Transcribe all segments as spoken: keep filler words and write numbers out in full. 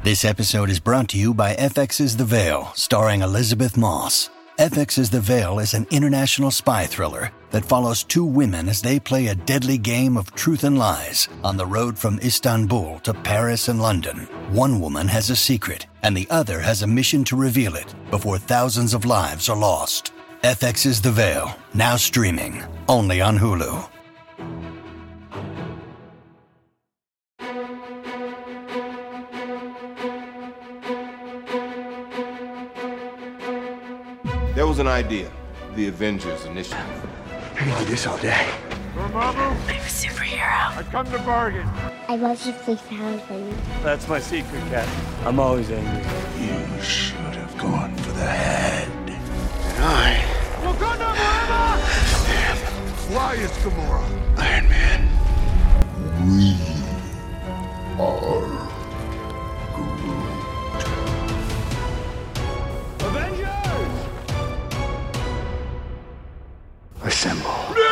This episode is brought to you by F X's The Veil, starring Elizabeth Moss. F X's The Veil is an international spy thriller that follows two women as they play a deadly game of truth and lies on the road from Istanbul to Paris and London. One woman has a secret, and the other has a mission to reveal it before thousands of lives are lost. F X's The Veil, now streaming, only on Hulu. There was an idea, the Avengers Initiative. I can do this all day. Dormammu? I'm a superhero. I come to bargain. I love you three thousand. That's my secret, Cat. I'm always angry. You should have gone for the head. And I... Wakanda forever! Why is Gamora? Iron Man. We are Assemble.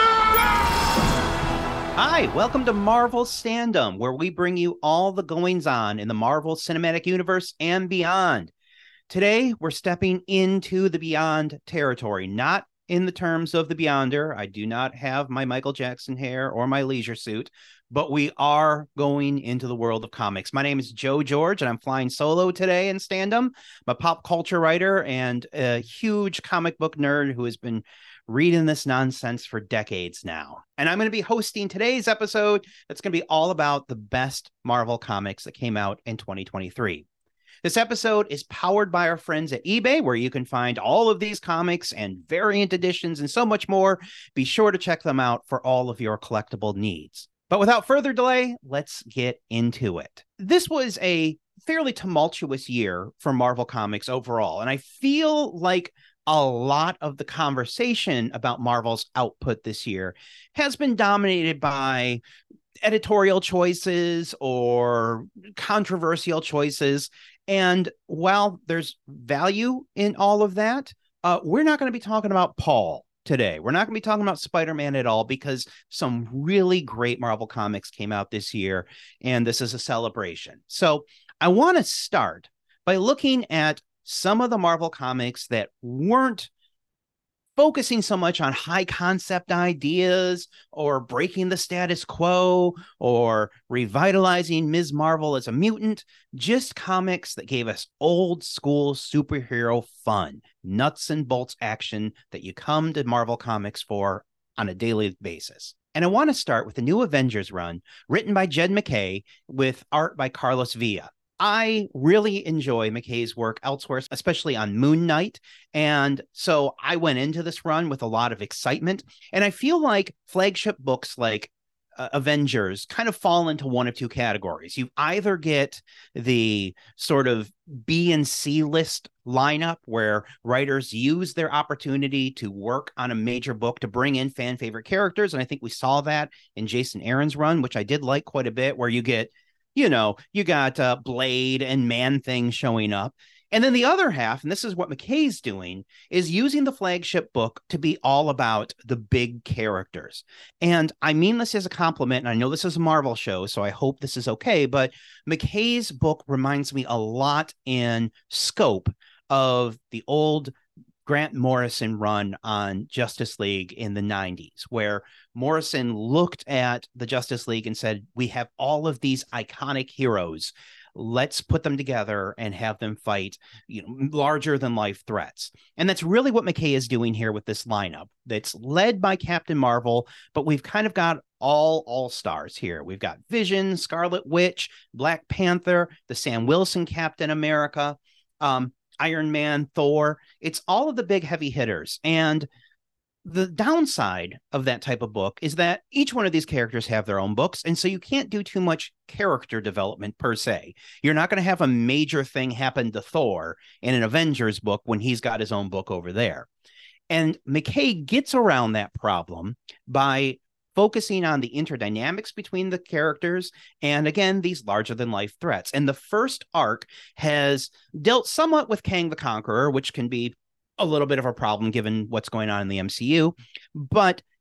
Hi, welcome to Marvel Standum, where we bring you all the goings-on in the Marvel Cinematic Universe and beyond. Today, we're stepping into the Beyond territory, not in the terms of the Beyonder. I do not have my Michael Jackson hair or my leisure suit, but we are going into the world of comics. My name is Joe George, and I'm flying solo today in Standum. I'm a pop culture writer and a huge comic book nerd who has been reading this nonsense for decades now. And I'm going to be hosting today's episode that's going to be all about the best Marvel comics that came out in twenty twenty-three. This episode is powered by our friends at eBay, where you can find all of these comics and variant editions and so much more. Be sure to check them out for all of your collectible needs. But without further delay, let's get into it. This was a fairly tumultuous year for Marvel Comics overall, and I feel like a lot of the conversation about Marvel's output this year has been dominated by editorial choices or controversial choices. And while there's value in all of that, uh, we're not going to be talking about Paul today. We're not going to be talking about Spider-Man at all, because some really great Marvel comics came out this year, and this is a celebration. So I want to start by looking at some of the Marvel comics that weren't focusing so much on high concept ideas or breaking the status quo or revitalizing Miz Marvel as a mutant, just comics that gave us old school superhero fun, nuts and bolts action that you come to Marvel Comics for on a daily basis. And I want to start with the new Avengers run written by Jed MacKay with art by Carlos Villa. I really enjoy MacKay's work elsewhere, especially on Moon Knight. And so I went into this run with a lot of excitement. And I feel like flagship books like uh, Avengers kind of fall into one of two categories. You either get the sort of B and C list lineup where writers use their opportunity to work on a major book to bring in fan favorite characters. And I think we saw that in Jason Aaron's run, which I did like quite a bit, where you get You know, you got uh, Blade and Man-Thing showing up. And then the other half, and this is what MacKay's doing, is using the flagship book to be all about the big characters. And I mean this as a compliment, and I know this is a Marvel show, so I hope this is okay, but MacKay's book reminds me a lot in scope of the old Grant Morrison run on Justice League in the nineties, where Morrison looked at the Justice League and said, we have all of these iconic heroes. Let's put them together and have them fight, you know, larger than life threats. And that's really what MacKay is doing here with this lineup that's led by Captain Marvel, but we've kind of got all all-stars here. We've got Vision, Scarlet Witch, Black Panther, the Sam Wilson Captain America, um, Iron Man, Thor. It's all of the big heavy hitters. And the downside of that type of book is that each one of these characters have their own books. And so you can't do too much character development per se. You're not going to have a major thing happen to Thor in an Avengers book when he's got his own book over there. And MacKay gets around that problem by focusing on the interdynamics between the characters and, again, these larger-than-life threats. And the first arc has dealt somewhat with Kang the Conqueror, which can be a little bit of a problem given what's going on in the M C U, but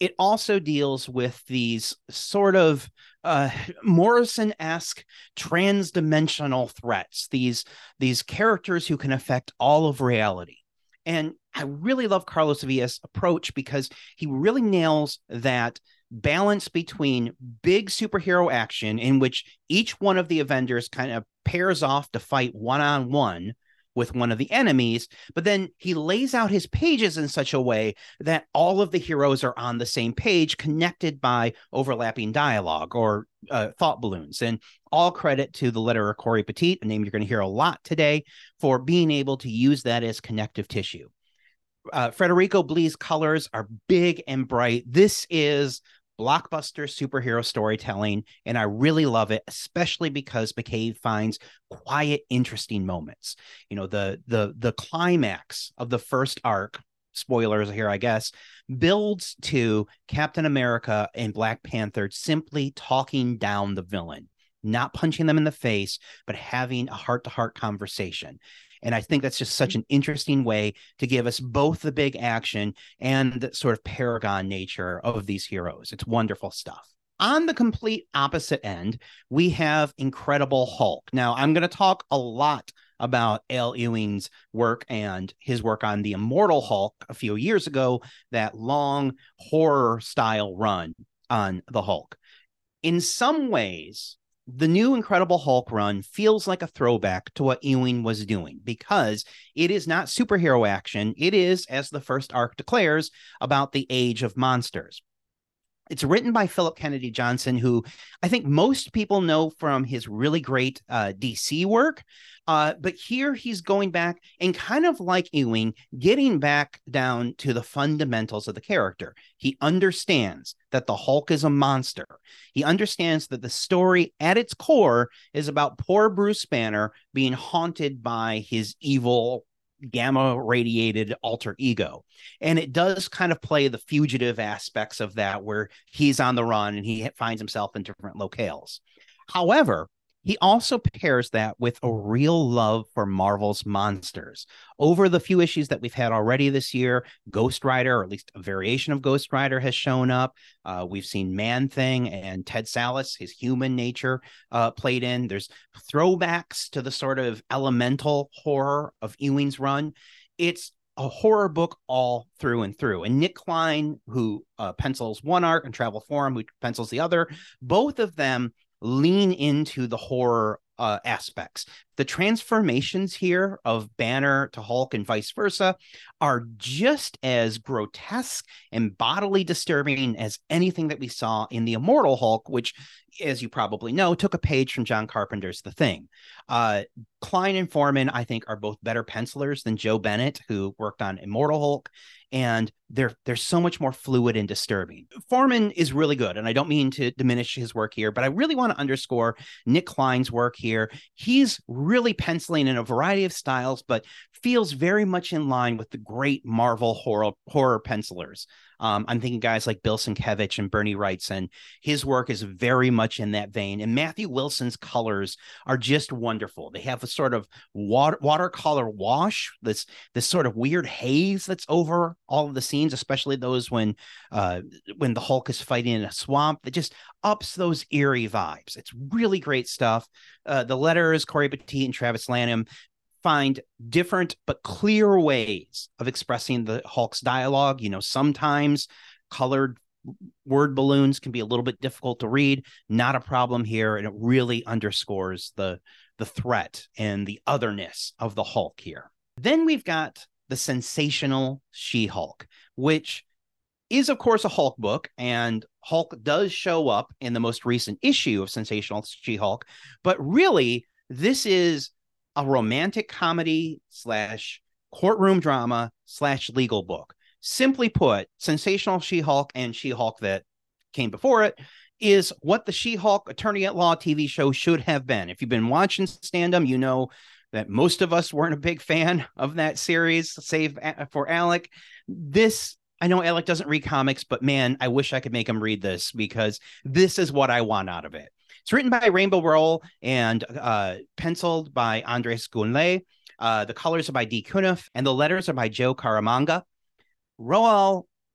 it also deals with these sort of uh, Morrison-esque trans-dimensional threats, these, these characters who can affect all of reality. And I really love Carlos Sevilla's approach because he really nails that balance between big superhero action in which each one of the Avengers kind of pairs off to fight one-on-one with one of the enemies, but then he lays out his pages in such a way that all of the heroes are on the same page, connected by overlapping dialogue or uh, thought balloons. And all credit to the letterer Cory Petit, a name you're going to hear a lot today, for being able to use that as connective tissue. Uh, Federico Bli's colors are big and bright. This is blockbuster superhero storytelling, and I really love it, especially because McCabe finds quiet, interesting moments. You know, the the the climax of the first arc, spoilers here, I guess, builds to Captain America and Black Panther simply talking down the villain, not punching them in the face, but having a heart-to-heart conversation. And I think that's just such an interesting way to give us both the big action and the sort of paragon nature of these heroes. It's wonderful stuff. On the complete opposite end, we have Incredible Hulk. Now, I'm going to talk a lot about Al Ewing's work and his work on the Immortal Hulk a few years ago, that long horror style run on the Hulk. In some ways, the new Incredible Hulk run feels like a throwback to what Ewing was doing, because it is not superhero action. It is, as the first arc declares, about the age of monsters. It's written by Philip Kennedy Johnson, who I think most people know from his really great uh, D C work. Uh, but here he's going back and, kind of like Ewing, getting back down to the fundamentals of the character. He understands that the Hulk is a monster. He understands that the story at its core is about poor Bruce Banner being haunted by his evil gamma radiated alter ego. And it does kind of play the fugitive aspects of that, where he's on the run and he finds himself in different locales. However, he also pairs that with a real love for Marvel's monsters. Over the few issues that we've had already this year, Ghost Rider, or at least a variation of Ghost Rider, has shown up. Uh, we've seen Man-Thing and Ted Sallis, his human nature, uh, played in. There's throwbacks to the sort of elemental horror of Ewing's run. It's a horror book all through and through. And Nick Klein, who uh, pencils one arc, and Travel Forum, who pencils the other, both of them lean into the horror uh, aspects. The transformations here of Banner to Hulk and vice versa are just as grotesque and bodily disturbing as anything that we saw in the Immortal Hulk, which, as you probably know, took a page from John Carpenter's The Thing. Uh, Klein and Foreman, I think, are both better pencilers than Joe Bennett, who worked on Immortal Hulk, and they're they're so much more fluid and disturbing. Foreman is really good, and I don't mean to diminish his work here, but I really want to underscore Nick Klein's work here. He's really penciling in a variety of styles, but feels very much in line with the great Marvel horror, horror pencilers. Um, I'm thinking guys like Bill Sienkiewicz and Bernie Wrightson. His work is very much in that vein. And Matthew Wilson's colors are just wonderful. They have a sort of water, watercolor wash, this, this sort of weird haze that's over all of the scenes, especially those when, uh, when the Hulk is fighting in a swamp, that just ups those eerie vibes. It's really great stuff. Uh, the letters, Cory Petit and Travis Lanham, find different but clear ways of expressing the Hulk's dialogue. You know, sometimes colored word balloons can be a little bit difficult to read. Not a problem here, and it really underscores the, the threat and the otherness of the Hulk here. Then we've got the Sensational She-Hulk, which is, of course, a Hulk book, and Hulk does show up in the most recent issue of Sensational She-Hulk, but really, this is a romantic comedy slash courtroom drama slash legal book. Simply put, Sensational She-Hulk and She-Hulk that came before it is what the She-Hulk Attorney at Law T V show should have been. If you've been watching Stand-Um, you know that most of us weren't a big fan of that series, save for Alec. This, I know Alec doesn't read comics, but man, I wish I could make him read this, because this is what I want out of it. It's written by Rainbow Rowell and uh, penciled by Andres Gunle. Uh, the colors are by Dee Cunniffe, and the letters are by Joe Caramagna. Rowell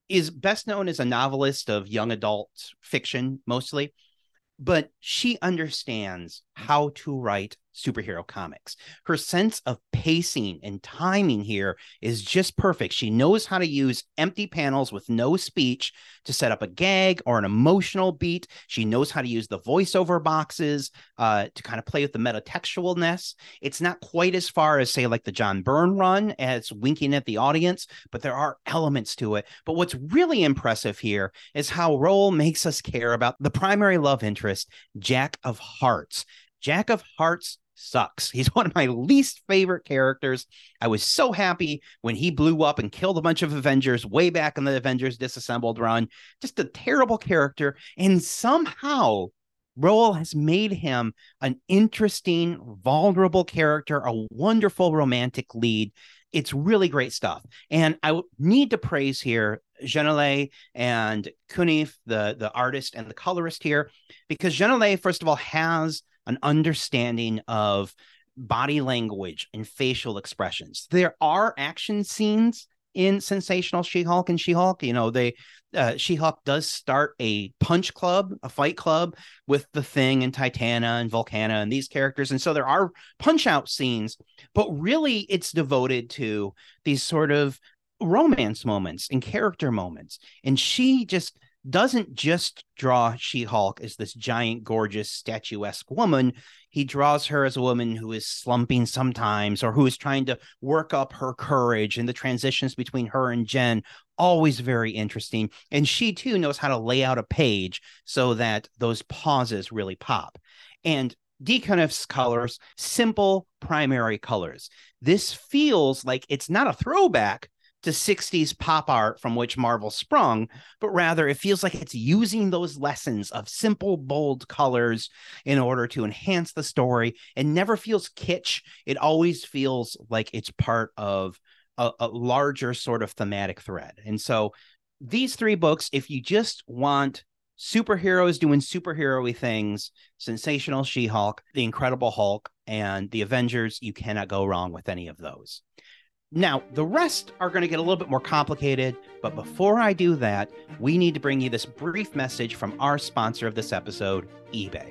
is best known as a novelist of young adult fiction, mostly, but she understands how to write superhero comics. Her sense of pacing and timing here is just perfect. She knows how to use empty panels with no speech to set up a gag or an emotional beat. She knows how to use the voiceover boxes uh, to kind of play with the metatextualness. It's not quite as far as, say, like the John Byrne run as winking at the audience, but there are elements to it. But what's really impressive here is how Roald makes us care about the primary love interest, Jack of Hearts. Jack of Hearts sucks. He's one of my least favorite characters. I was so happy when he blew up and killed a bunch of Avengers way back in the Avengers Disassembled run. Just a terrible character. And somehow Roald has made him an interesting, vulnerable character, a wonderful romantic lead. It's really great stuff. And I need to praise here Genelay and Cunniffe, the, the artist and the colorist here, because Genelay, first of all, has an understanding of body language and facial expressions. There are action scenes in Sensational She-Hulk and She-Hulk. You know, they uh, She-Hulk does start a punch club, a fight club with the Thing and Titana and Volcana and these characters. And so there are punch out scenes, but really it's devoted to these sort of romance moments and character moments. And she just doesn't just draw She-Hulk as this giant, gorgeous, statuesque woman. He draws her as a woman who is slumping sometimes, or who is trying to work up her courage, and the transitions between her and Jen, always very interesting. And she too knows how to lay out a page so that those pauses really pop. And D. Cunniffe's colors, simple primary colors. This feels like it's not a throwback to sixties pop art from which Marvel sprung, but rather it feels like it's using those lessons of simple, bold colors in order to enhance the story. It never feels kitsch. It always feels like it's part of a, a larger sort of thematic thread. And so these three books, if you just want superheroes doing superhero-y things, Sensational She-Hulk, The Incredible Hulk, and The Avengers, you cannot go wrong with any of those. Now, the rest are going to get a little bit more complicated, but before I do that, we need to bring you this brief message from our sponsor of this episode, eBay.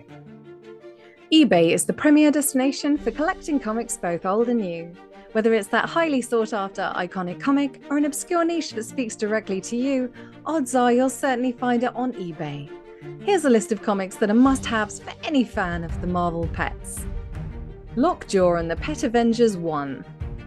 eBay is the premier destination for collecting comics both old and new. Whether it's that highly sought-after iconic comic or an obscure niche that speaks directly to you, odds are you'll certainly find it on eBay. Here's a list of comics that are must-haves for any fan of the Marvel pets. Lockjaw and the Pet Avengers one.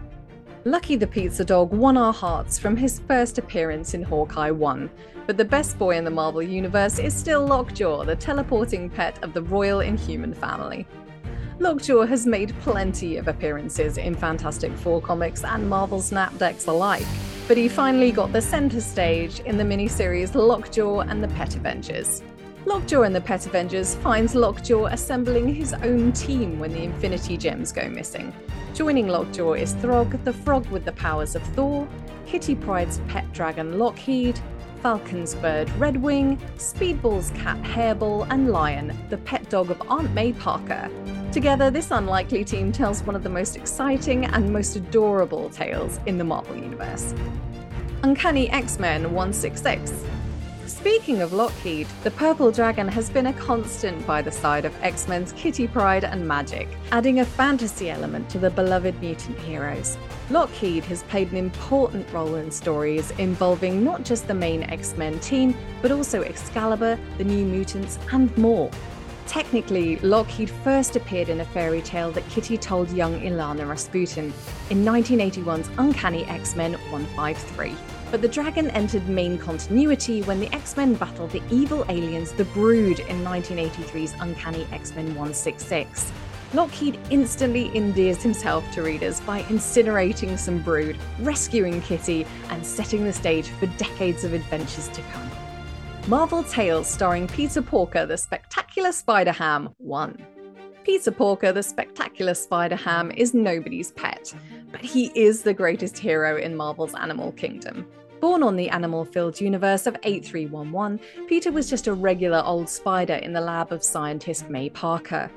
Lucky the Pizza Dog won our hearts from his first appearance in Hawkeye one, but the best boy in the Marvel Universe is still Lockjaw, the teleporting pet of the Royal Inhuman family. Lockjaw has made plenty of appearances in Fantastic Four comics and Marvel Snap decks alike, but he finally got the center stage in the miniseries Lockjaw and the Pet Avengers. Lockjaw and the Pet Avengers finds Lockjaw assembling his own team when the Infinity Gems go missing. Joining Lockjaw is Throg, the frog with the powers of Thor, Kitty Pryde's pet dragon Lockheed, Falcon's bird Redwing, Speedball's cat Hairball, and Lion, the pet dog of Aunt May Parker. Together, this unlikely team tells one of the most exciting and most adorable tales in the Marvel Universe. Uncanny X-Men one sixty-six. Speaking of Lockheed, the Purple Dragon has been a constant by the side of X-Men's Kitty Pryde and Magic, adding a fantasy element to the beloved mutant heroes. Lockheed has played an important role in stories involving not just the main X-Men team, but also Excalibur, the New Mutants, and more. Technically, Lockheed first appeared in a fairy tale that Kitty told young Ilana Rasputin in nineteen eighty-one's Uncanny X-Men one fifty-three. But the dragon entered main continuity when the X-Men battled the evil aliens The Brood in nineteen eighty-three's Uncanny X-Men one sixty-six. Lockheed instantly endears himself to readers by incinerating some Brood, rescuing Kitty, and setting the stage for decades of adventures to come. Marvel Tales starring Peter Porker, the Spectacular Spider-Ham one. Peter Porker, the Spectacular Spider-Ham is nobody's pet, but he is the greatest hero in Marvel's Animal Kingdom. Born on the animal-filled universe of eighty-three eleven, Peter was just a regular old spider in the lab of scientist May Parker.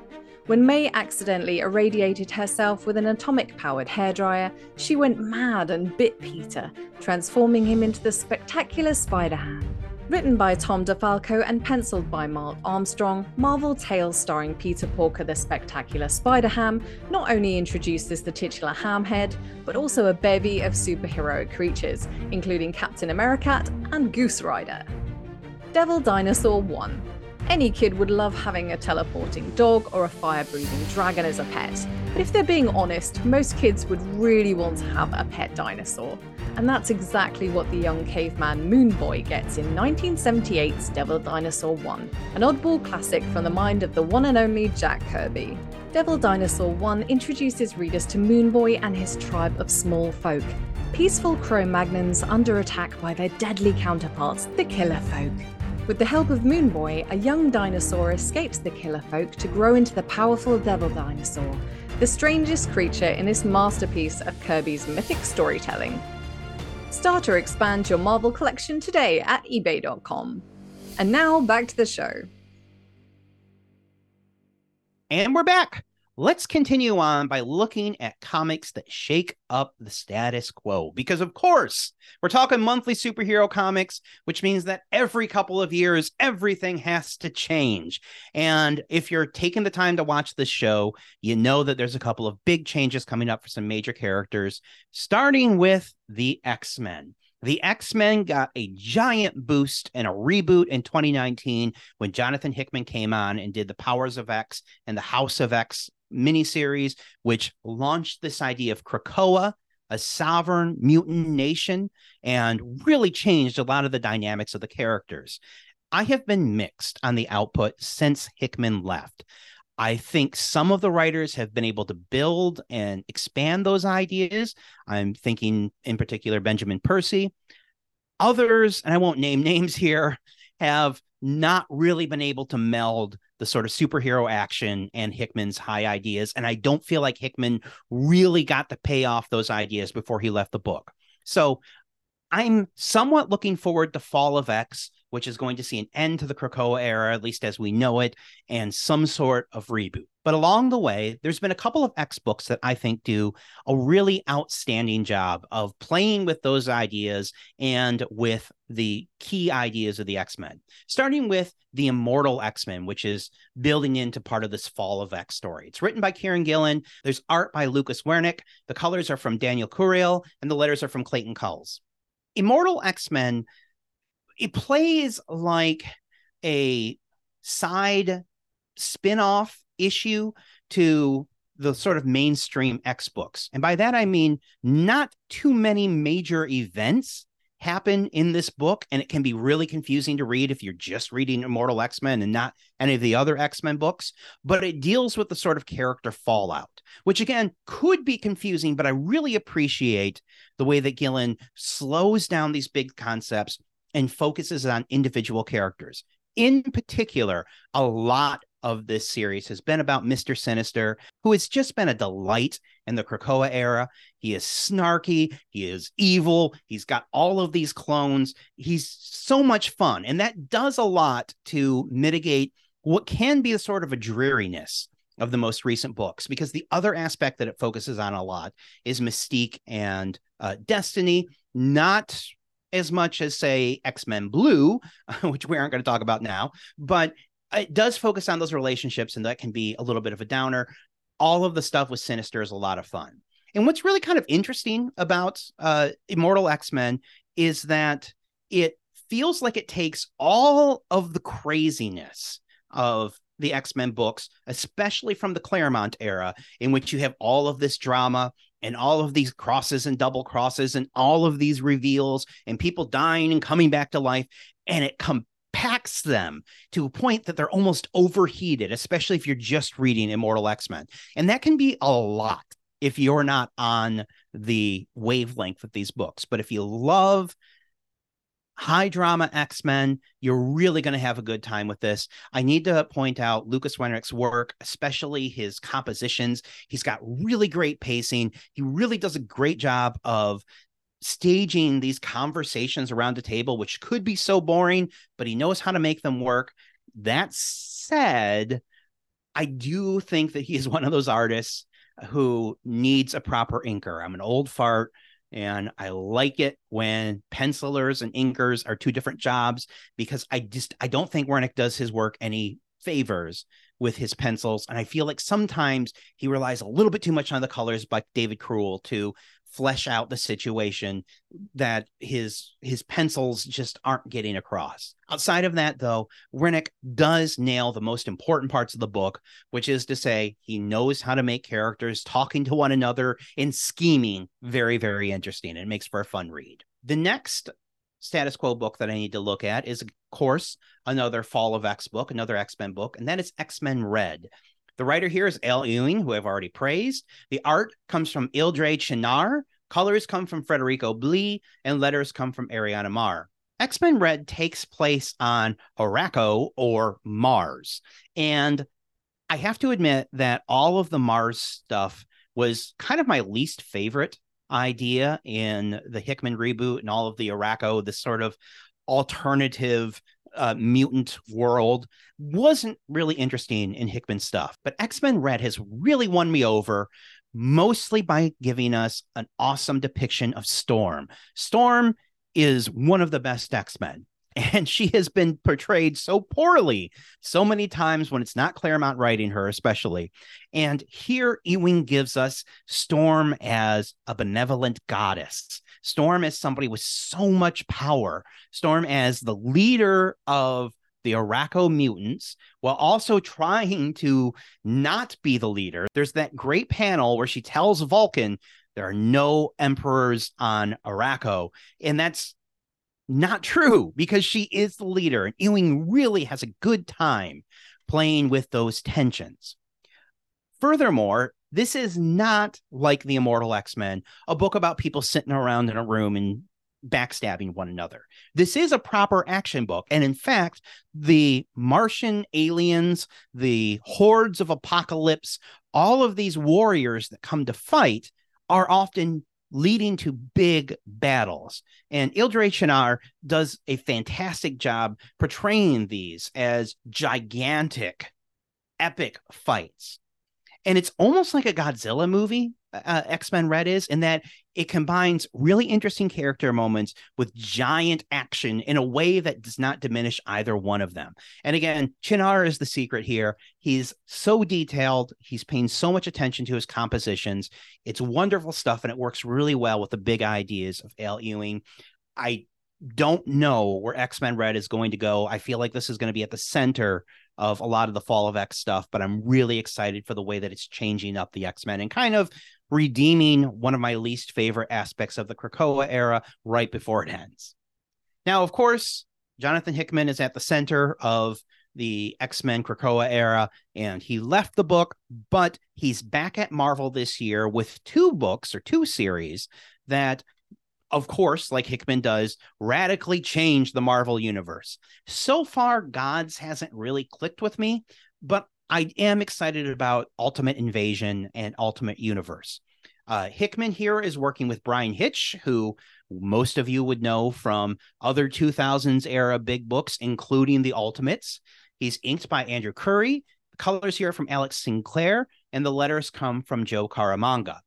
When May accidentally irradiated herself with an atomic-powered hairdryer, she went mad and bit Peter, transforming him into the spectacular Spider-Ham. Written by Tom DeFalco and penciled by Mark Armstrong, Marvel Tales starring Peter Porker the Spectacular Spider-Ham not only introduces the titular Hamhead, but also a bevy of superheroic creatures, including Captain Americat and Goose Rider. Devil Dinosaur one. Any kid would love having a teleporting dog or a fire-breathing dragon as a pet, but if they're being honest, most kids would really want to have a pet dinosaur. And that's exactly what the young caveman Moon Boy gets in nineteen seventy-eight's Devil Dinosaur one, an oddball classic from the mind of the one and only Jack Kirby. Devil Dinosaur one introduces readers to Moon Boy and his tribe of small folk, peaceful Cro-Magnons under attack by their deadly counterparts, the Killer Folk. With the help of Moon Boy, a young dinosaur escapes the Killer Folk to grow into the powerful Devil Dinosaur, the strangest creature in this masterpiece of Kirby's mythic storytelling. Start or expand your Marvel collection today at ebay dot com. And now back to the show. And we're back. Let's continue on by looking at comics that shake up the status quo. Because, of course, we're talking monthly superhero comics, which means that every couple of years, everything has to change. And if you're taking the time to watch this show, you know that there's a couple of big changes coming up for some major characters, starting with the X-Men. The X-Men got a giant boost and a reboot in twenty nineteen when Jonathan Hickman came on and did the Powers of X and the House of X miniseries, which launched this idea of Krakoa, a sovereign mutant nation, and really changed a lot of the dynamics of the characters. I have been mixed on the output since Hickman left. I think some of the writers have been able to build and expand those ideas. I'm thinking in particular Benjamin Percy. Others, and I won't name names here, have not really been able to meld the sort of superhero action and Hickman's high ideas. And I don't feel like Hickman really got to pay off those ideas before he left the book. So I'm somewhat looking forward to Fall of X, which is going to see an end to the Krakoa era, at least as we know it, and some sort of reboot. But along the way, there's been a couple of X books that I think do a really outstanding job of playing with those ideas and with the key ideas of the X-Men, starting with the Immortal X-Men, which is building into part of this Fall of X story. It's written by Kieran Gillen. There's art by Lucas Wernick. The colors are from Daniel Curiel, and the letters are from Clayton Culls. Immortal X-Men, it plays like a side spin-off issue to the sort of mainstream X books. And by that, I mean not too many major events happen in this book, and it can be really confusing to read if you're just reading Immortal X-Men and not any of the other X-Men books, but it deals with the sort of character fallout, which again could be confusing, but I really appreciate the way that Gillen slows down these big concepts and focuses on individual characters. In particular, a lot of this series has been about Mister Sinister, who has just been a delight in the Krakoa era. He is snarky, he is evil, he's got all of these clones. He's so much fun, and that does a lot to mitigate what can be a sort of a dreariness of the most recent books, because the other aspect that it focuses on a lot is Mystique and uh, Destiny, not as much as, say, X-Men Blue, which we aren't going to talk about now, but it does focus on those relationships, and that can be a little bit of a downer. All of the stuff with Sinister is a lot of fun. And what's really kind of interesting about uh, Immortal X-Men is that it feels like it takes all of the craziness of the X-Men books, especially from the Claremont era, in which you have all of this drama and all of these crosses and double crosses and all of these reveals and people dying and coming back to life, and it compacts them to a point that they're almost overheated, especially if you're just reading Immortal X-Men. And that can be a lot if you're not on the wavelength of these books. But if you love high drama X-Men, you're really going to have a good time with this. I need to point out Lucas Wernick's work, especially his compositions. He's got really great pacing. He really does a great job of staging these conversations around the table, which could be so boring, but he knows how to make them work. That said, I do think that he is one of those artists who needs a proper inker. I'm an old fart, and I like it when pencilers and inkers are two different jobs, because I just I don't think Wernick does his work any favors with his pencils. And I feel like sometimes he relies a little bit too much on the colors by David Krull to flesh out the situation that his his pencils just aren't getting across. Outside of that, though, Wernick does nail the most important parts of the book, which is to say he knows how to make characters talking to one another and scheming very, very interesting. It makes for a fun read. The next status quo book that I need to look at is, of course, another Fall of X book, another X-Men book, and that is X-Men Red. The writer here is Al Ewing, who I've already praised. The art comes from Ildre Chinar, colors come from Federico Blee, and letters come from Ariana Mar. X-Men Red takes place on Arakko, or Mars. And I have to admit that all of the Mars stuff was kind of my least favorite idea in the Hickman reboot, and all of the Arakko, this sort of alternative uh, mutant world, wasn't really interesting in Hickman stuff. But X-Men Red has really won me over, mostly by giving us an awesome depiction of Storm. Storm is one of the best X-Men, and she has been portrayed so poorly so many times when it's not Claremont writing her, especially. And here Ewing gives us Storm as a benevolent goddess, Storm as somebody with so much power, Storm as the leader of the Arakko mutants, while also trying to not be the leader. There's that great panel where she tells Vulcan there are no emperors on Arakko, and that's not true, because she is the leader, and Ewing really has a good time playing with those tensions. Furthermore, this is not like The Immortal X-Men, a book about people sitting around in a room and backstabbing one another. This is a proper action book, and in fact, the Martian aliens, the hordes of Apocalypse, all of these warriors that come to fight are often leading to big battles. And Ildre Chinar does a fantastic job portraying these as gigantic, epic fights. And it's almost like a Godzilla movie, uh, X-Men Red is, in that it combines really interesting character moments with giant action in a way that does not diminish either one of them. And again, Chinar is the secret here. He's so detailed. He's paying so much attention to his compositions. It's wonderful stuff, and it works really well with the big ideas of Al Ewing. I don't know where X-Men Red is going to go. I feel like this is going to be at the center of a lot of the Fall of X stuff, but I'm really excited for the way that it's changing up the X-Men and kind of redeeming one of my least favorite aspects of the Krakoa era right before it ends. Now, of course, Jonathan Hickman is at the center of the X-Men Krakoa era, and he left the book, but he's back at Marvel this year with two books or two series that, of course, like Hickman does, radically change the Marvel universe. So far, Gods hasn't really clicked with me, but I am excited about Ultimate Invasion and Ultimate Universe. Uh, Hickman here is working with Brian Hitch, who most of you would know from other two thousands era big books, including the Ultimates. He's inked by Andrew Curry. The colors here are from Alex Sinclair, and the letters come from Joe Caramagna.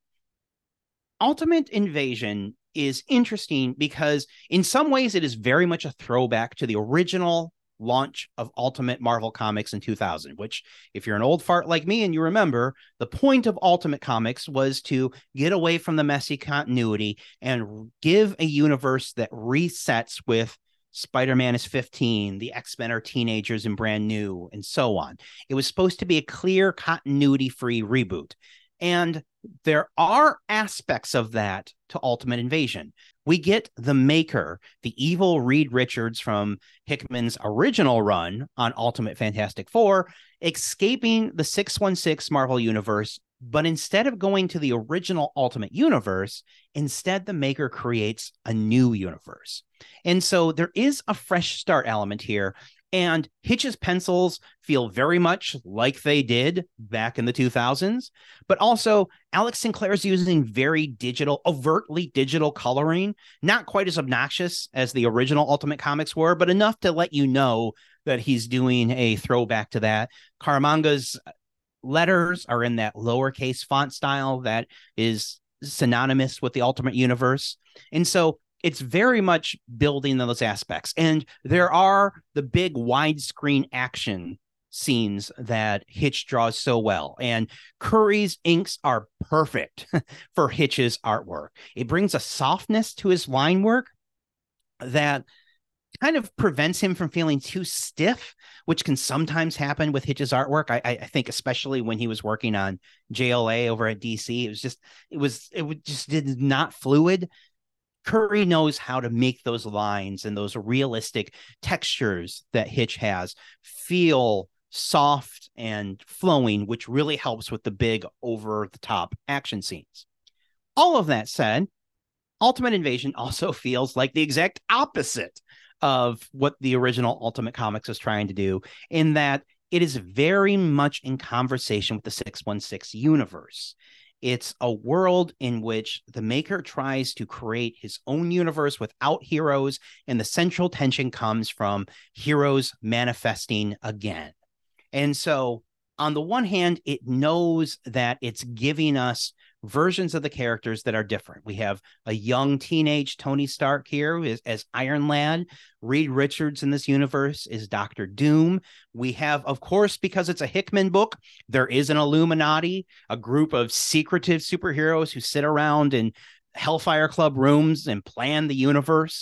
Ultimate Invasion is interesting because in some ways it is very much a throwback to the original launch of Ultimate Marvel Comics in two thousand, which, if you're an old fart like me and you remember, the point of Ultimate Comics was to get away from the messy continuity and give a universe that resets with Spider-Man is fifteen, the X-Men are teenagers and brand new, and so on. It was supposed to be a clear, continuity-free reboot. And there are aspects of that to Ultimate Invasion. We get the Maker, the evil Reed Richards from Hickman's original run on Ultimate Fantastic Four, escaping the six one six Marvel Universe, but instead of going to the original Ultimate Universe, instead the Maker creates a new universe. And so there is a fresh start element here, and Hitch's pencils feel very much like they did back in the two thousands, but also Alex Sinclair's using very digital, overtly digital coloring, not quite as obnoxious as the original Ultimate Comics were, but enough to let you know that he's doing a throwback to that. Caramagna's letters are in that lowercase font style that is synonymous with the Ultimate Universe. And so it's very much building those aspects. And there are the big widescreen action scenes that Hitch draws so well. And Curry's inks are perfect for Hitch's artwork. It brings a softness to his line work that kind of prevents him from feeling too stiff, which can sometimes happen with Hitch's artwork. I, I think especially when he was working on J L A over at D C, it was just, it was, it was just did not fluid. Curry knows how to make those lines and those realistic textures that Hitch has feel soft and flowing, which really helps with the big over the top action scenes. All of that said, Ultimate Invasion also feels like the exact opposite of what the original Ultimate Comics was trying to do, in that it is very much in conversation with the six one six universe. It's a world in which the maker tries to create his own universe without heroes, and the central tension comes from heroes manifesting again. And so on the one hand, it knows that it's giving us versions of the characters that are different. We have a young teenage Tony Stark here as, as Iron Lad. Reed Richards in this universe is Doctor Doom. We have, of course, because it's a Hickman book, there is an Illuminati, a group of secretive superheroes who sit around in Hellfire Club rooms and plan the universe.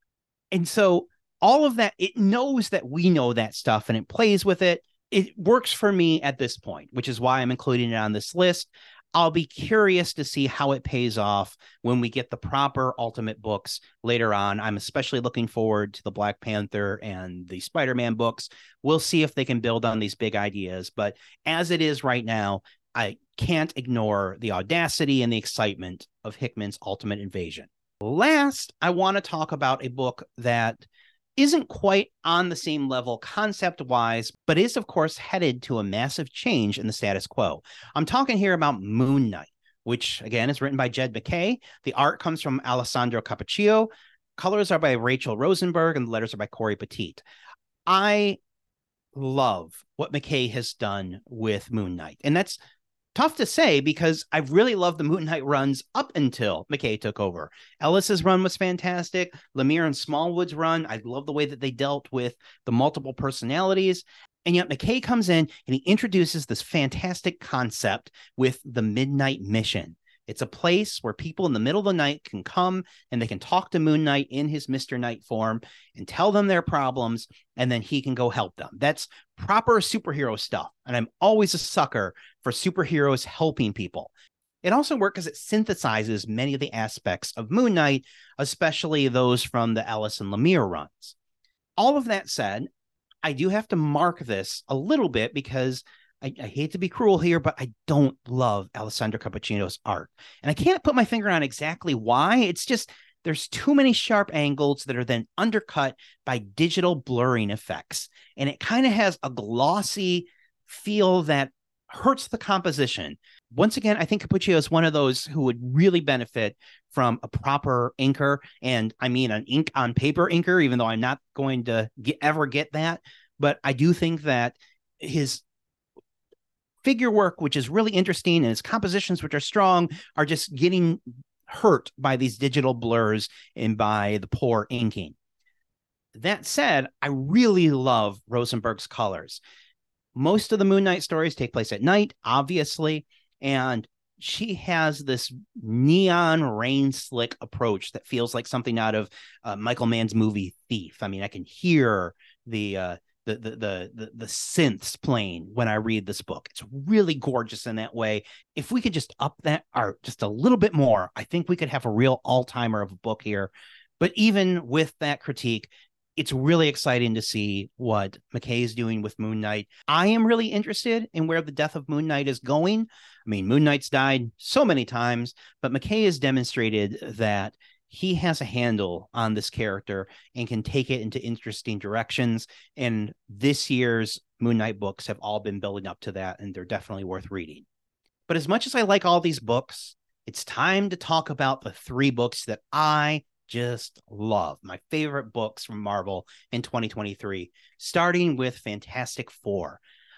And so all of that, it knows that we know that stuff and it plays with it. It works for me at this point, which is why I'm including it on this list. I'll be curious to see how it pays off when we get the proper Ultimate books later on. I'm especially looking forward to the Black Panther and the Spider-Man books. We'll see if they can build on these big ideas. But as it is right now, I can't ignore the audacity and the excitement of Hickman's Ultimate Invasion. Last, I want to talk about a book that isn't quite on the same level concept-wise, but is, of course, headed to a massive change in the status quo. I'm talking here about Moon Knight, which, again, is written by Jed MacKay. The art comes from Alessandro Cappuccio. Colors are by Rachel Rosenberg, and the letters are by Corey Petit. I love what MacKay has done with Moon Knight, and that's tough to say because I've really loved the Moon Knight runs up until MacKay took over. Ellis's run was fantastic. Lemire and Smallwood's run, I love the way that they dealt with the multiple personalities. And yet MacKay comes in and he introduces this fantastic concept with the Midnight Mission. It's a place where people in the middle of the night can come and they can talk to Moon Knight in his Mister Knight form and tell them their problems, and then he can go help them. That's proper superhero stuff. And I'm always a sucker for superheroes helping people. It also works because it synthesizes many of the aspects of Moon Knight, especially those from the Ellis and Lemire runs. All of that said, I do have to mark this a little bit because I, I hate to be cruel here, but I don't love Alessandro Cappuccio's art. And I can't put my finger on exactly why. It's just there's too many sharp angles that are then undercut by digital blurring effects. And it kind of has a glossy feel that hurts the composition. Once again, I think Cappuccio is one of those who would really benefit from a proper inker. And I mean an ink on paper inker, even though I'm not going to get, ever get that. But I do think that his figure work, which is really interesting, and his compositions, which are strong, are just getting hurt by these digital blurs and by the poor inking. That said, I really love Rosenberg's colors. Most of the Moon Knight stories take place at night, obviously, and she has this neon rain slick approach that feels like something out of uh, Michael Mann's movie Thief. I mean, I can hear the uh, The, the the the the synths playing when I read this book. It's really gorgeous in that way. If we could just up that art just a little bit more, I think we could have a real all-timer of a book here. But even with that critique, it's really exciting to see what MacKay is doing with Moon Knight. I am really interested in where the death of Moon Knight is going. I mean, Moon Knight's died so many times, but MacKay has demonstrated that he has a handle on this character and can take it into interesting directions. And this year's Moon Knight books have all been building up to that, and they're definitely worth reading. But as much as I like all these books, it's time to talk about the three books that I just love. My favorite books from Marvel in twenty twenty-three, starting with Fantastic Four.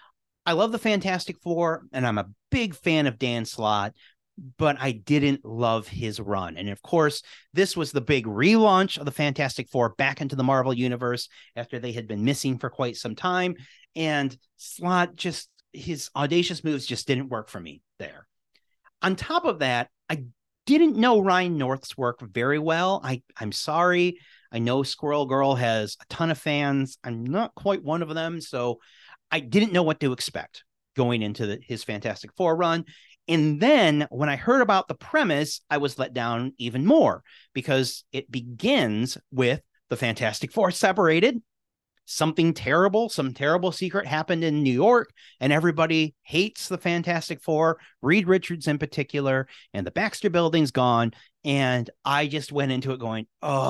I love the Fantastic Four, and I'm a big fan of Dan Slott, but I didn't love his run. And of course, this was the big relaunch of the Fantastic Four back into the Marvel Universe after they had been missing for quite some time. And Slott just, his audacious moves just didn't work for me there. On top of that, I didn't know Ryan North's work very well. I, I'm sorry. I know Squirrel Girl has a ton of fans. I'm not quite one of them, so I didn't know what to expect going into the, his Fantastic Four run. And then when I heard about the premise, I was let down even more because it begins with the Fantastic Four separated. Something terrible, some terrible secret happened in New York, and everybody hates the Fantastic Four, Reed Richards in particular, and the Baxter Building's gone. And I just went into it going,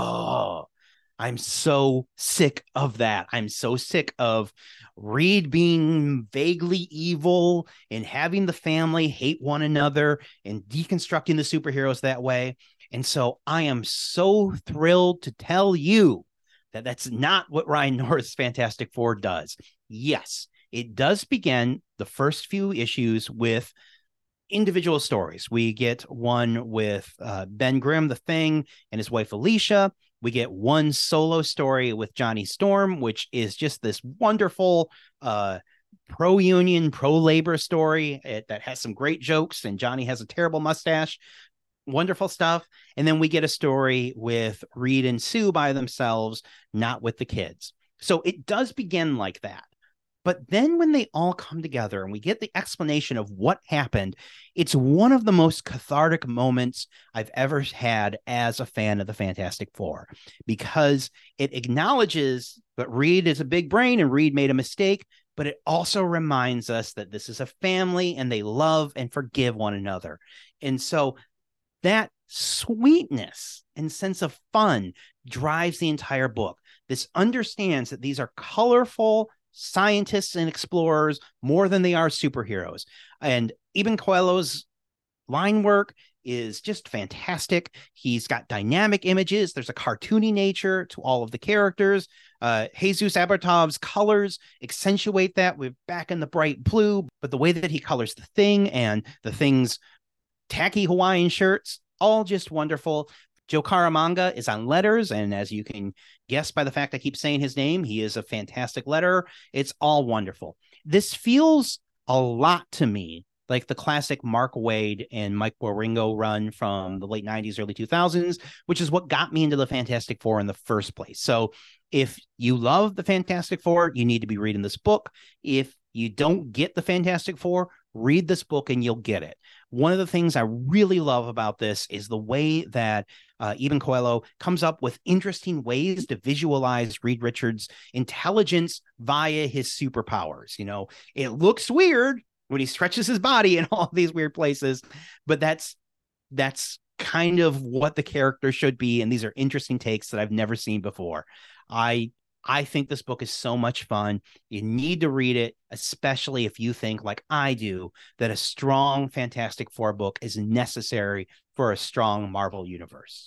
oh, I'm so sick of that. I'm so sick of Reed being vaguely evil and having the family hate one another and deconstructing the superheroes that way. And so I am so thrilled to tell you that that's not what Ryan North's Fantastic Four does. Yes, it does begin the first few issues with individual stories. We get one with uh, Ben Grimm, the Thing, and his wife Alicia. We get one solo story with Johnny Storm, which is just this wonderful uh, pro-union, pro-labor story it, that has some great jokes, and Johnny has a terrible mustache. Wonderful stuff. And then we get a story with Reed and Sue by themselves, not with the kids. So it does begin like that. But then when they all come together and we get the explanation of what happened, it's one of the most cathartic moments I've ever had as a fan of the Fantastic Four, because it acknowledges that Reed is a big brain and Reed made a mistake, but it also reminds us that this is a family and they love and forgive one another. And so that sweetness and sense of fun drives the entire book. This understands that these are colorful scientists and explorers more than they are superheroes. And Eben Coelho's line work is just fantastic. He's got dynamic images. There's a cartoony nature to all of the characters. Uh, Jesus Aburtov's colors accentuate that. We're back in the bright blue, but the way that he colors the Thing and the Thing's tacky Hawaiian shirts, all just wonderful. Joe Caramagna is on letters, and as you can guess by the fact I keep saying his name, he is a fantastic letterer. It's all wonderful. This feels a lot to me like the classic Mark Waid and Mike Wieringo run from the late nineties, early two thousands, which is what got me into the Fantastic Four in the first place. So if you love the Fantastic Four, you need to be reading this book. If you don't get the Fantastic Four, read this book and you'll get it. One of the things I really love about this is the way that uh, Eben Coelho comes up with interesting ways to visualize Reed Richards' intelligence via his superpowers. You know, it looks weird when he stretches his body in all these weird places, but that's that's kind of what the character should be. And these are interesting takes that I've never seen before. I I think this book is so much fun. You need to read it, especially if you think, like I do, that a strong Fantastic Four book is necessary for a strong Marvel universe.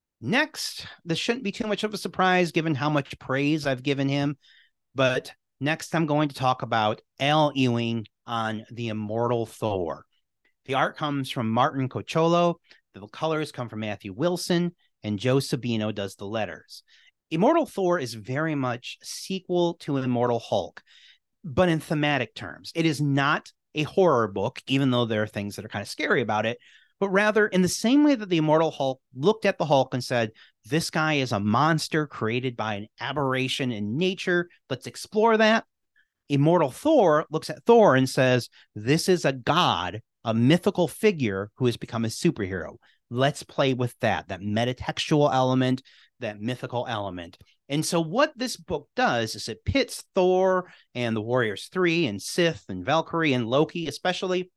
Next, this shouldn't be too much of a surprise given how much praise I've given him, but next I'm going to talk about Al Ewing on The Immortal Thor. The art comes from Martin Cocholo, the colors come from Matthew Wilson, and Joe Sabino does the letters. Immortal Thor is very much a sequel to Immortal Hulk, but in thematic terms. It is not a horror book, even though there are things that are kind of scary about it, but rather in the same way that the Immortal Hulk looked at the Hulk and said, this guy is a monster created by an aberration in nature. Let's explore that. Immortal Thor looks at Thor and says, this is a god, a mythical figure who has become a superhero. Let's play with that, that metatextual element, that mythical element. And so what this book does is it pits Thor and the Warriors Three and Sith and Valkyrie and Loki, especially,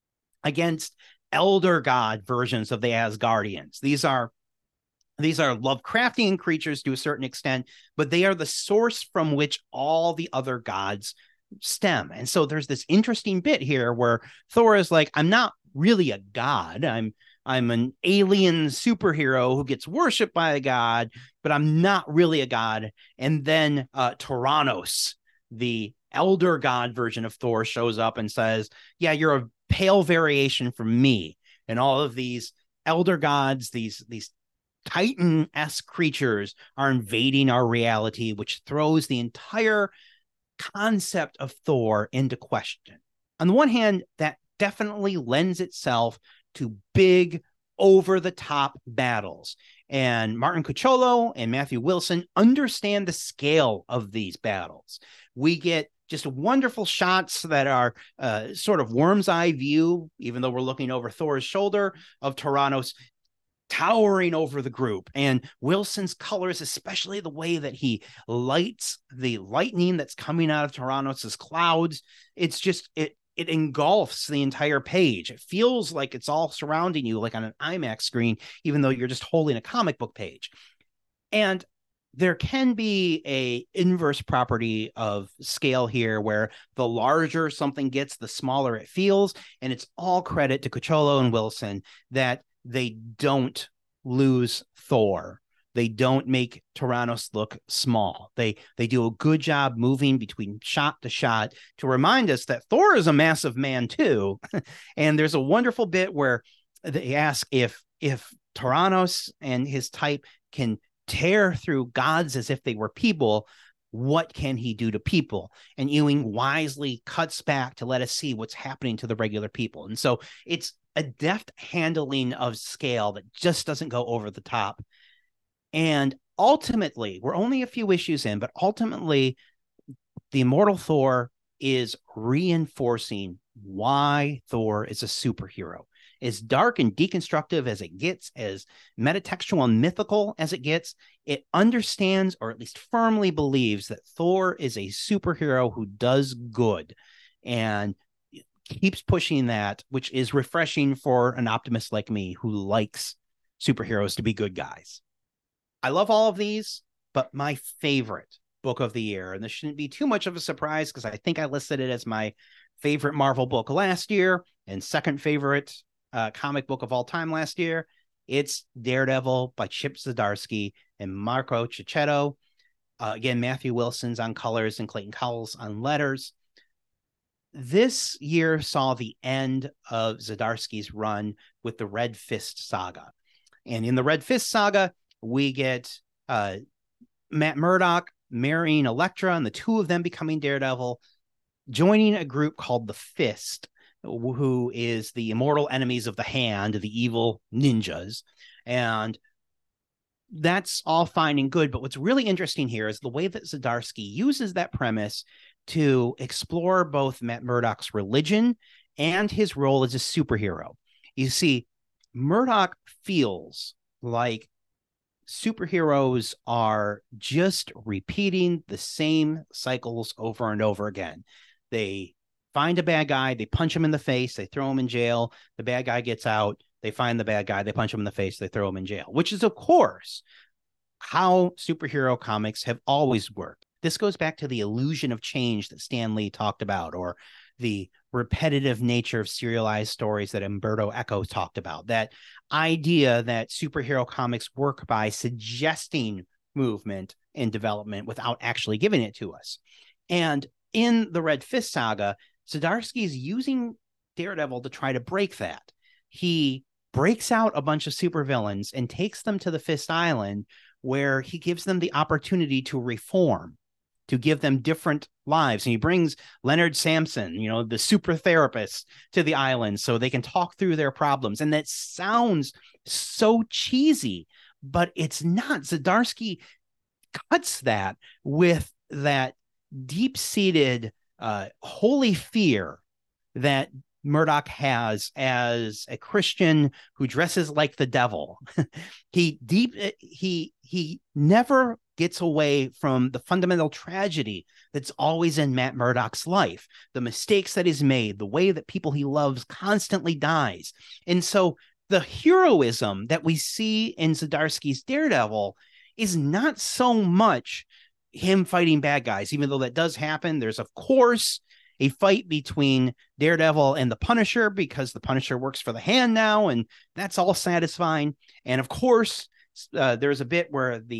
against elder god versions of the Asgardians. These are These are Lovecraftian creatures to a certain extent, but they are the source from which all the other gods stem. And so there's this interesting bit here where Thor is like, I'm not really a god. I'm I'm an alien superhero who gets worshipped by a god, but I'm not really a god. And then uh, Tyrannos, the elder god version of Thor shows up and says, yeah, you're a pale variation from me. And all of these elder gods, these, these Titan-esque creatures are invading our reality, which throws the entire concept of Thor into question. On the one hand, that definitely lends itself to big, over-the-top battles. And Martin Cucciolo and Matthew Wilson understand the scale of these battles. We get just wonderful shots that are uh, sort of worm's eye view, even though we're looking over Thor's shoulder, of Tyrannos towering over the group. And Wilson's colors, especially the way that he lights the lightning that's coming out of Tyrannos' clouds, it's just, it it engulfs the entire page. It feels like it's all surrounding you, like on an IMAX screen, even though you're just holding a comic book page. And there can be a inverse property of scale here, where the larger something gets, the smaller it feels. And it's all credit to Cucciolo and Wilson that they don't lose Thor. They don't make Tyrannos look small. They they do a good job moving between shot to shot to remind us that Thor is a massive man too. And there's a wonderful bit where they ask if if Tyrannos and his type can tear through gods as if they were people, what can he do to people? And Ewing wisely cuts back to let us see what's happening to the regular people. And so it's a deft handling of scale that just doesn't go over the top. And ultimately, we're only a few issues in, but ultimately, the Immortal Thor is reinforcing why Thor is a superhero. As dark and deconstructive as it gets, as metatextual and mythical as it gets, it understands, or at least firmly believes, that Thor is a superhero who does good and keeps pushing that, which is refreshing for an optimist like me who likes superheroes to be good guys. I love all of these, but my favorite book of the year, and this shouldn't be too much of a surprise because I think I listed it as my favorite Marvel book last year and second favorite uh, comic book of all time last year, it's Daredevil by Chip Zdarsky and Marco Checchetto. Uh, again, Matthew Wilson's on colors and Clayton Cowles on letters. This year saw the end of Zdarsky's run with the Red Fist saga. And in the Red Fist saga, we get uh, Matt Murdock marrying Elektra and the two of them becoming Daredevil, joining a group called the Fist, who is the immortal enemies of the Hand, the evil ninjas. And that's all fine and good. But what's really interesting here is the way that Zdarsky uses that premise to explore both Matt Murdock's religion and his role as a superhero. You see, Murdock feels like superheroes are just repeating the same cycles over and over again. They find a bad guy, they punch him in the face, they throw him in jail, the bad guy gets out, they find the bad guy, they punch him in the face, they throw him in jail, which is, of course, how superhero comics have always worked. This goes back to the illusion of change that Stan Lee talked about, or the repetitive nature of serialized stories that Umberto Eco talked about. That idea that superhero comics work by suggesting movement and development without actually giving it to us. And in the Red Fist saga, Zdarsky is using Daredevil to try to break that. He breaks out a bunch of supervillains and takes them to the Fist Island, where he gives them the opportunity to reform, to give them different lives. And he brings Leonard Samson, you know, the super therapist, to the island so they can talk through their problems. And that sounds so cheesy, but it's not. Zdarsky cuts that with that deep-seated uh, holy fear that Murdock has as a Christian who dresses like the devil. he deep he he never gets away from the fundamental tragedy that's always in Matt Murdock's life, the mistakes that he's made, the way that people he loves constantly dies. And so the heroism that we see in Zdarsky's Daredevil is not so much him fighting bad guys, even though that does happen. There's, of course, a fight between Daredevil and the Punisher, because the Punisher works for the Hand now, and that's all satisfying. And of course, uh, there's a bit where the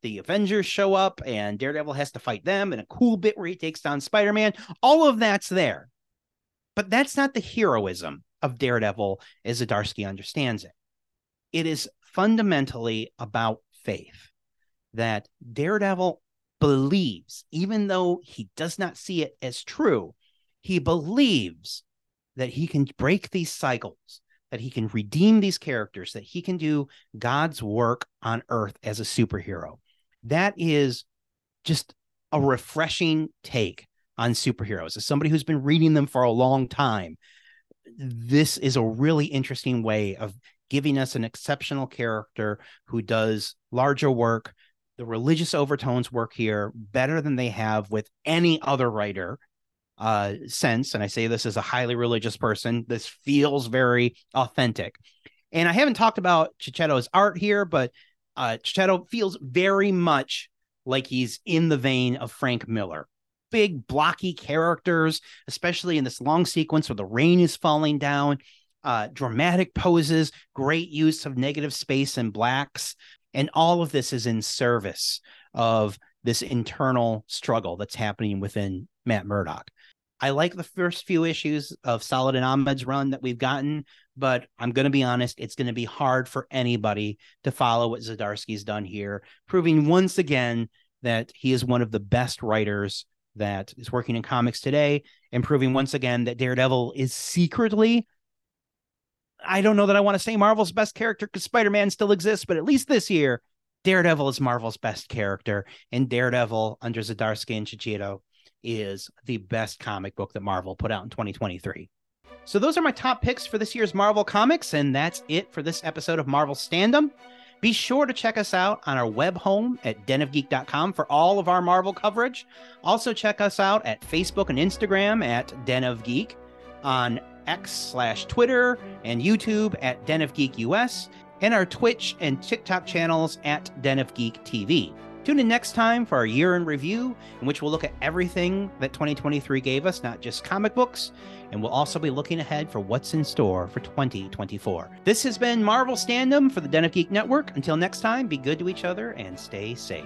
the Avengers show up and Daredevil has to fight them, and a cool bit where he takes down Spider-Man. All of that's there. But that's not the heroism of Daredevil as Zdarsky understands it. It is fundamentally about faith, that Daredevil believes, even though he does not see it as true, he believes that he can break these cycles, that he can redeem these characters, that he can do God's work on Earth as a superhero. That is just a refreshing take on superheroes. As somebody who's been reading them for a long time, this is a really interesting way of giving us an exceptional character who does larger work. The religious overtones work here better than they have with any other writer uh, since. And I say this as a highly religious person. This feels very authentic. And I haven't talked about Checchetto's art here, but uh, Checchetto feels very much like he's in the vein of Frank Miller. Big, blocky characters, especially in this long sequence where the rain is falling down, uh, dramatic poses, great use of negative space and blacks. And all of this is in service of this internal struggle that's happening within Matt Murdock. I like the first few issues of Saladin Ahmed's run that we've gotten, but I'm going to be honest, it's going to be hard for anybody to follow what Zdarsky's done here, proving once again that he is one of the best writers that is working in comics today, and proving once again that Daredevil is secretly, I don't know that I want to say Marvel's best character because Spider-Man still exists, but at least this year, Daredevil is Marvel's best character, and Daredevil under Zdarsky and Checchetto is the best comic book that Marvel put out in twenty twenty-three. So those are my top picks for this year's Marvel Comics, and that's it for this episode of Marvel Stand-Em. Be sure to check us out on our web home at den of geek dot com for all of our Marvel coverage. Also check us out at Facebook and Instagram at Den of Geek, on X slash Twitter and YouTube at Den of Geek U S, and our Twitch and TikTok channels at Den of Geek T V. Tune in next time for our year in review, in which we'll look at everything that twenty twenty-three gave us, not just comic books, and we'll also be looking ahead for what's in store for twenty twenty-four. This has been Marvel Stand-Em for the Den of Geek Network. Until next time, be good to each other and stay safe.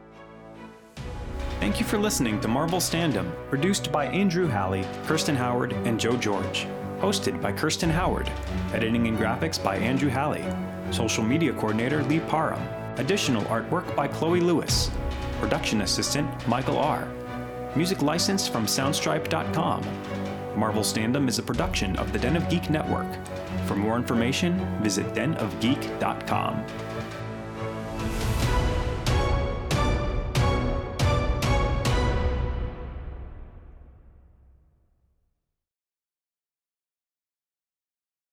Thank you for listening to Marvel Stand-Em, produced by Andrew Halley, Kirsten Howard, and Joe George. Hosted by Kirsten Howard. Editing and graphics by Andrew Halley. Social media coordinator Lee Parham. Additional artwork by Chloe Lewis. Production assistant Michael R. Music licensed from soundstripe dot com. Marvel Stand-Em is a production of the Den of Geek Network. For more information, visit den of geek dot com.